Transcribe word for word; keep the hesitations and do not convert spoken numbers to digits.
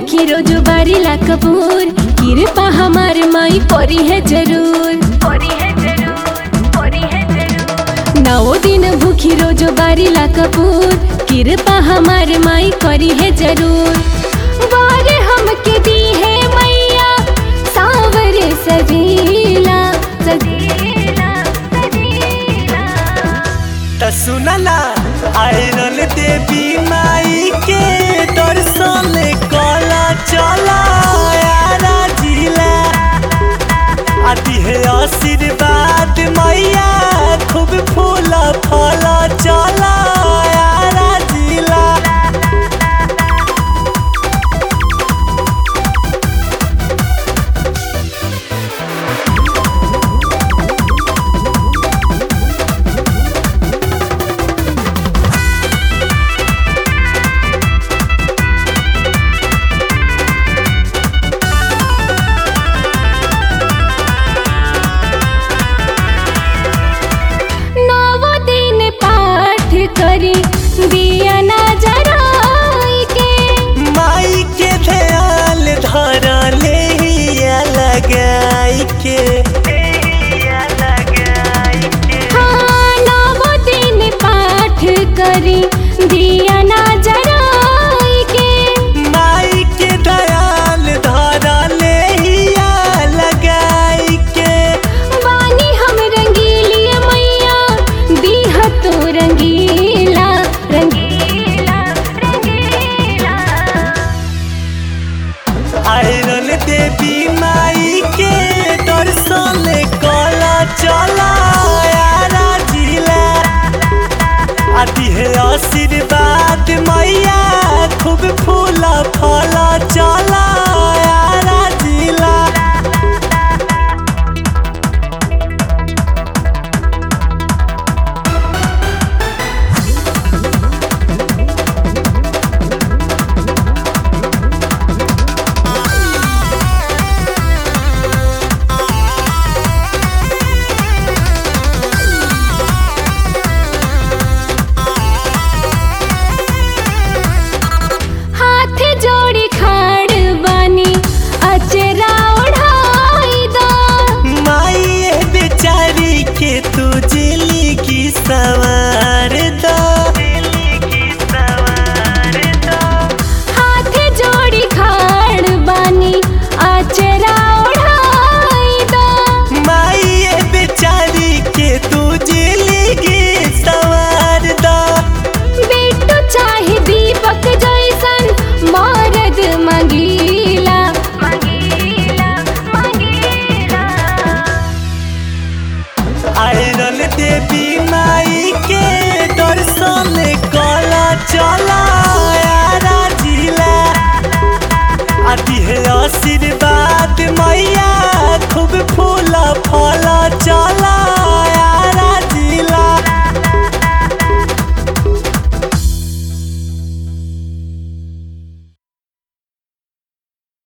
भूखी रोज बारिला कपूर, कृपा हमार माई करी है जरूर, करी है जरूर, करी है जरूर। नौ दिन भूखी रोज बारिला कपूर, कृपा हमार माई करी है जरूर। वार हमके दी है मैया सावर सजीला सजीला सजीला। त सुनला आयरन देवी माई के दर्शन कला चला यारा जिला। आती है आशीर्वाद मैया खूब फूल फल चला यारा जिला। करी दिया ना जराई के माई के ध्यान धरा ले लगाई के। हाँ नौ दिन पाठ करी दिया ना जराई के माई के ध्यान धरा ले लगाई के। वानी हम रंगीली मैया दीहा तो रंगीला रंगीला रंगीला। आयरन देवी माई के दर्शन कला चला यारा जिला। आती है आशीर्वाद मैया खूब फूल